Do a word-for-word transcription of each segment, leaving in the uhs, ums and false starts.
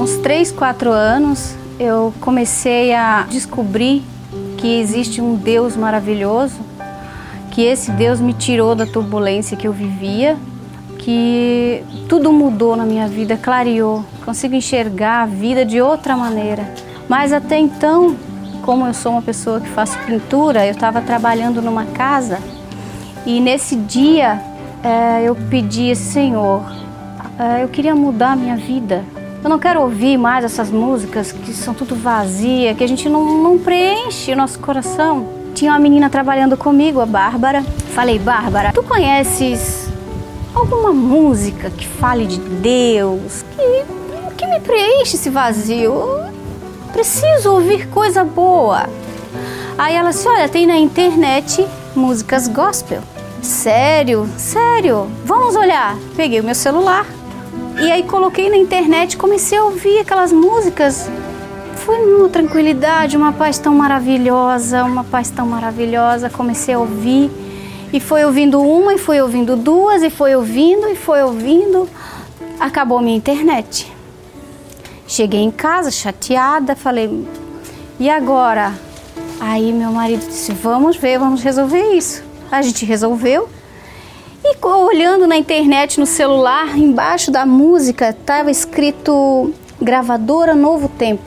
uns três, quatro anos, eu comecei a descobrir que existe um Deus maravilhoso, que esse Deus me tirou da turbulência que eu vivia, que tudo mudou na minha vida, clareou, consigo enxergar a vida de outra maneira. Mas até então, como eu sou uma pessoa que faço pintura, eu estava trabalhando numa casa e nesse dia é, eu pedi, Senhor, é, eu queria mudar a minha vida. Eu não quero ouvir mais essas músicas que são tudo vazias, que a gente não, não preenche o nosso coração. Tinha uma menina trabalhando comigo, a Bárbara. Falei, Bárbara, tu conheces alguma música que fale de Deus, que, que me preenche esse vazio? Eu preciso ouvir coisa boa. Aí ela disse, olha, tem na internet músicas gospel. Sério? Sério? Vamos olhar. Peguei o meu celular e aí coloquei na internet e comecei a ouvir aquelas músicas. Foi uma tranquilidade, uma paz tão maravilhosa, uma paz tão maravilhosa. Comecei a ouvir e foi ouvindo uma e foi ouvindo duas e foi ouvindo e foi ouvindo. Acabou minha internet. Cheguei em casa chateada, falei, e agora? Aí meu marido disse, vamos ver, vamos resolver isso. A gente resolveu e olhando na internet, no celular, embaixo da música estava escrito Gravadora Novo Tempo.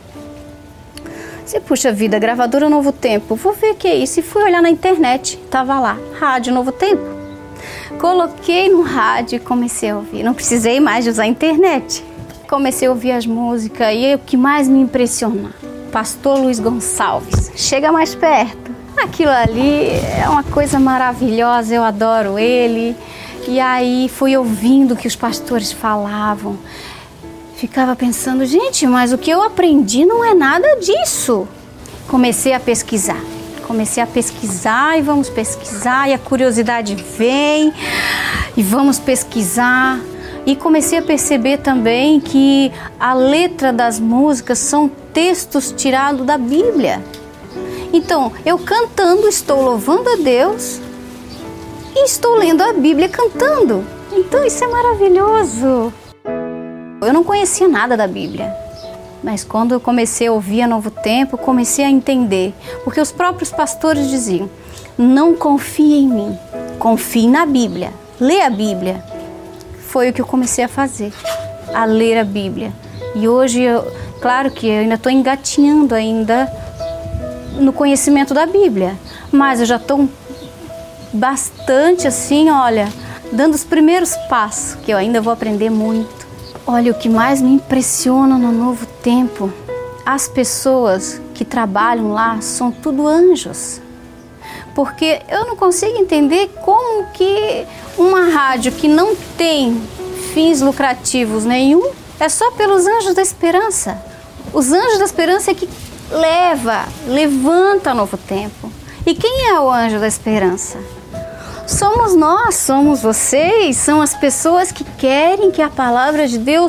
Você, puxa vida, Gravadora Novo Tempo, vou ver o que é isso. E fui olhar na internet, estava lá, Rádio Novo Tempo. Coloquei no rádio e comecei a ouvir, não precisei mais de usar a internet. Comecei a ouvir as músicas e o que mais me impressiona, Pastor Luiz Gonçalves, chega mais perto. Aquilo ali é uma coisa maravilhosa, eu adoro ele. E aí fui ouvindo o que os pastores falavam. Ficava pensando, gente, mas o que eu aprendi não é nada disso. Comecei a pesquisar. Comecei a pesquisar e vamos pesquisar. E a curiosidade vem e vamos pesquisar. E comecei a perceber também que a letra das músicas são textos tirados da Bíblia. Então, eu cantando, estou louvando a Deus e estou lendo a Bíblia cantando. Então, isso é maravilhoso. Eu não conhecia nada da Bíblia, mas quando eu comecei a ouvir a Novo Tempo, comecei a entender. Porque os próprios pastores diziam, não confie em mim, confie na Bíblia, lê a Bíblia. Foi o que eu comecei a fazer, a ler a Bíblia. E hoje, eu, claro que eu ainda estou engatinhando ainda no conhecimento da Bíblia, mas eu já estou bastante assim, olha, dando os primeiros passos, que eu ainda vou aprender muito. Olha, o que mais me impressiona no Novo Tempo, as pessoas que trabalham lá são tudo anjos. Porque eu não consigo entender como que uma rádio que não tem fins lucrativos nenhum, é só pelos anjos da esperança. Os anjos da esperança é que leva, levanta o Novo Tempo. E quem é o anjo da esperança? Somos nós, somos vocês, são as pessoas que querem que a palavra de Deus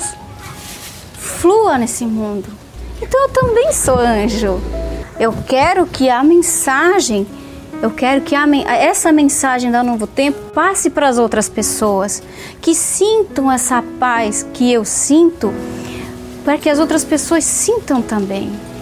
flua nesse mundo. Então eu também sou anjo. Eu quero que a mensagem, eu quero que a, essa mensagem da Novo Tempo passe para as outras pessoas, que sintam essa paz que eu sinto, para que as outras pessoas sintam também.